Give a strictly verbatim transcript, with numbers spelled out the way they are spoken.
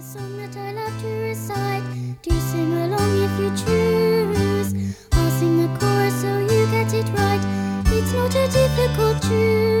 song that I love to recite. Do sing along if you choose. I'll sing the chorus so you get it right. It's not a difficult tune.